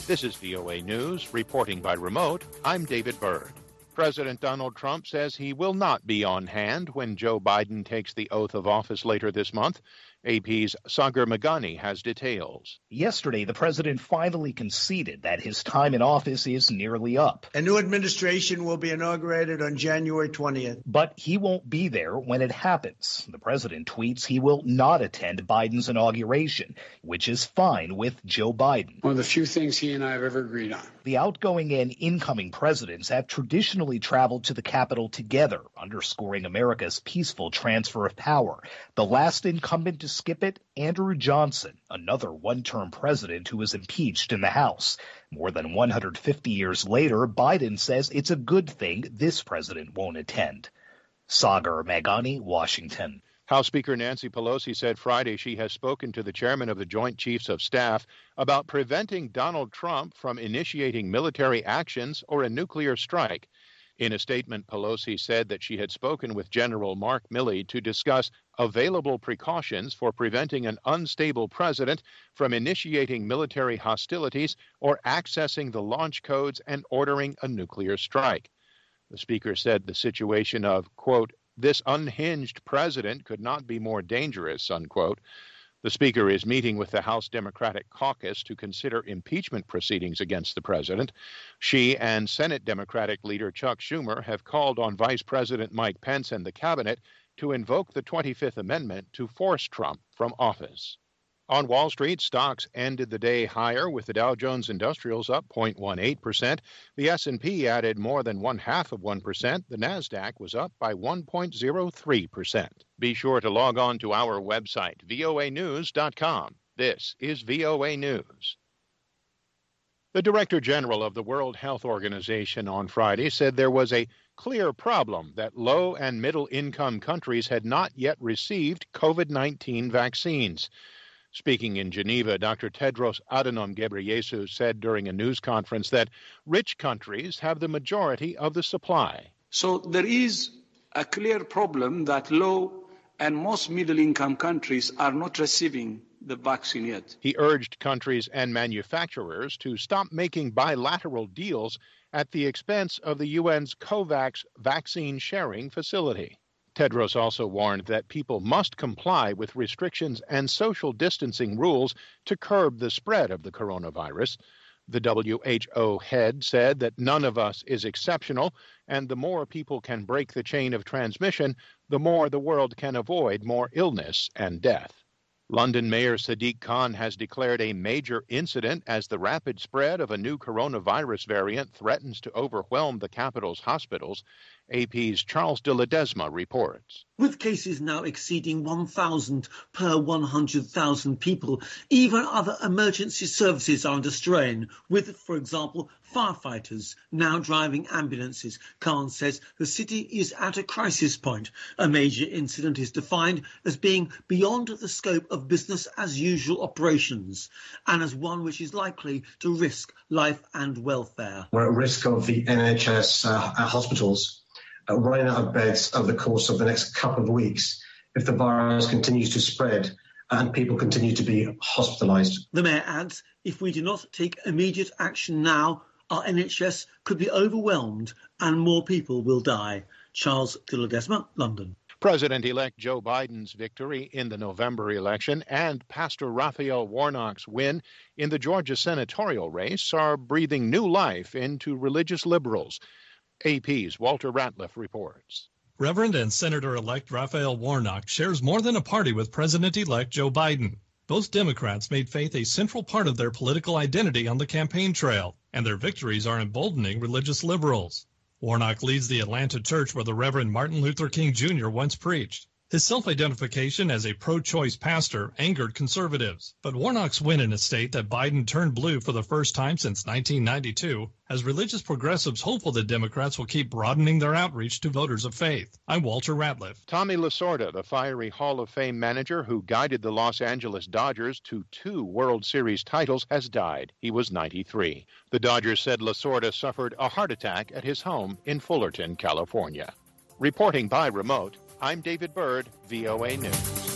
This is VOA News, reporting by remote. I'm David Byrd. President Donald Trump says he will not be on hand when Joe Biden takes the oath of office later this month. AP's Sagar Meghani has details. Yesterday, the president finally conceded that his time in office is nearly up. A new administration will be inaugurated on January 20th. But he won't be there when it happens. The president tweets he will not attend Biden's inauguration, which is fine with Joe Biden. One of the few things he and I have ever agreed on. The outgoing and incoming presidents have traditionally traveled to the Capitol together, underscoring America's peaceful transfer of power. The last incumbent to skip it, Andrew Johnson, another one-term president who was impeached in the House. More than 150 years later, Biden says it's a good thing this president won't attend. Sagar Meghani, Washington. House Speaker Nancy Pelosi said Friday she has spoken to the chairman of the Joint Chiefs of Staff about preventing Donald Trump from initiating military actions or a nuclear strike. In a statement, Pelosi said that she had spoken with General Mark Milley to discuss available precautions for preventing an unstable president from initiating military hostilities or accessing the launch codes and ordering a nuclear strike. The speaker said the situation of, quote, this unhinged president could not be more dangerous, unquote. The speaker is meeting with the House Democratic caucus to consider impeachment proceedings against the president. She and Senate Democratic leader Chuck Schumer have called on Vice President Mike Pence and the cabinet to invoke the 25th Amendment to force Trump from office. On Wall Street, stocks ended the day higher, with the Dow Jones Industrials up 0.18%. The S&P added more than 0.5%. The Nasdaq was up by 1.03%. Be sure to log on to our website, voanews.com. This is VOA News. The Director General of the World Health Organization on Friday said there was a clear problem that low and middle-income countries had not yet received COVID-19 vaccines. Speaking in Geneva, Dr. Tedros Adhanom Ghebreyesus said during a news conference that rich countries have the majority of the supply. So there is a clear problem that low and most middle-income countries are not receiving the vaccine yet. He urged countries and manufacturers to stop making bilateral deals at the expense of the UN's COVAX vaccine sharing facility. Tedros also warned that people must comply with restrictions and social distancing rules to curb the spread of the coronavirus. The WHO head said that none of us is exceptional, and the more people can break the chain of transmission, the more the world can avoid more illness and death. London Mayor Sadiq Khan has declared a major incident as the rapid spread of a new coronavirus variant threatens to overwhelm the capital's hospitals. AP's Charles de Ledesma reports. With cases now exceeding 1,000 per 100,000 people, even other emergency services are under strain, with, for example, firefighters now driving ambulances. Khan says the city is at a crisis point. A major incident is defined as being beyond the scope of business-as-usual operations and as one which is likely to risk life and welfare. We're at risk of the NHS hospitals running out of beds over the course of the next couple of weeks if the virus continues to spread and people continue to be hospitalised. The mayor adds, if we do not take immediate action now, our NHS could be overwhelmed and more people will die. Charles de Ledesma, London. President-elect Joe Biden's victory in the November election and Pastor Raphael Warnock's win in the Georgia senatorial race are breathing new life into religious liberals. AP's Walter Ratliff reports. Reverend and Senator-elect Raphael Warnock shares more than a party with President-elect Joe Biden. Both Democrats made faith a central part of their political identity on the campaign trail, and their victories are emboldening religious liberals. Warnock leads the Atlanta church where the Reverend Martin Luther King Jr. once preached. His self-identification as a pro-choice pastor angered conservatives. But Warnock's win in a state that Biden turned blue for the first time since 1992 has religious progressives hopeful that Democrats will keep broadening their outreach to voters of faith. I'm Walter Ratliff. Tommy Lasorda, the fiery Hall of Fame manager who guided the Los Angeles Dodgers to 2 World Series titles, has died. He was 93. The Dodgers said Lasorda suffered a heart attack at his home in Fullerton, California. Reporting by remote, I'm David Byrd, VOA News.